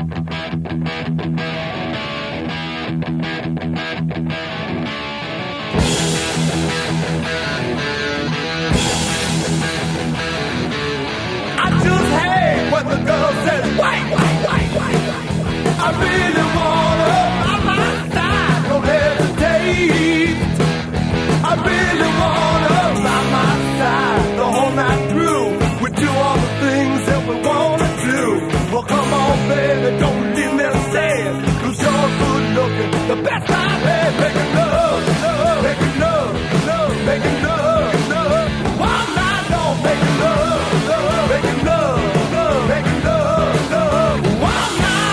I just hate when the girl says, wait. I really want her by my side, don't hesitate. I really want her by my side the whole night through. We do all the things that we wanna do. Well, come on, baby, don't leave me sad, 'cause you're good looking, the best I've had. Making love, making love, making love, all night long. Making love, making love, making love, all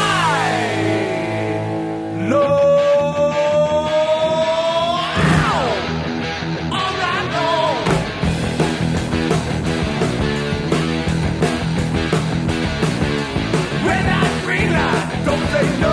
night long. All night long. Red light, green light, don't say no.